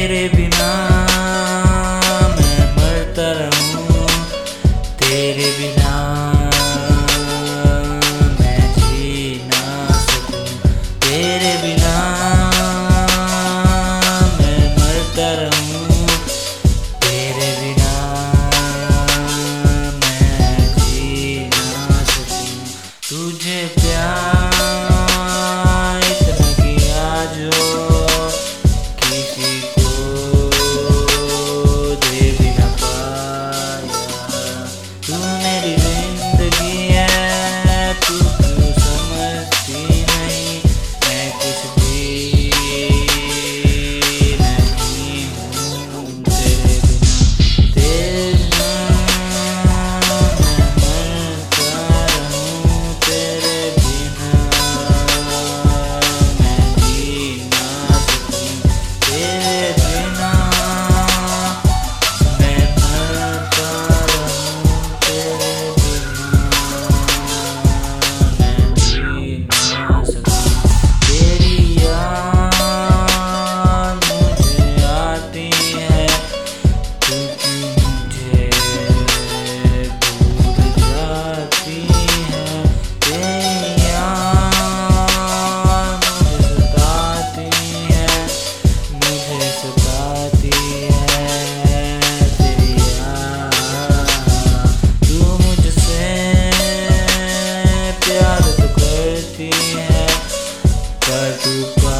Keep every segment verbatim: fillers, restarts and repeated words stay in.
तेरे बिना मैं मरता रहूं, तेरे बिना मैं जी ना सकूं, तेरे बिना मैं मरता रहूं, तेरे बिना मैं जी ना सकूं। तुझे प्यार इतना किया जो किसी को दे भी न पाया। तू मेरी जिंदगी है, तू क्यों समझती नहीं, मैं कुछ भी नहीं हूँ तेरे बिना। तेरे बिना मैं मरता रहूं, तेरे बिना मैं जी ना सकूं, तेरे बिना मैं मरता रहूं, तेरे बिना मैं जी ना सकूं। तेरी याद मुझे आती है, तू क्यों मुझे भूल जाती है। तेरी याद मुझे सताती है, मुझे सताती है तेरी याद। तू मुझसे प्यार तो करती है, पर तू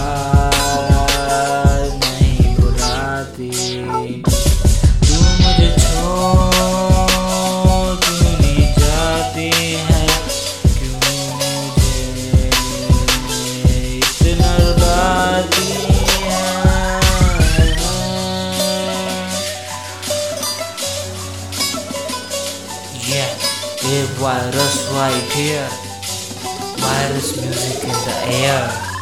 प्यार नहीं बुलाती। तू मुझे छोड़ क्यों नहीं जाती है, क्यों मुझे इतना रुलाती है। Yeah, a virus right here, virus music in the air.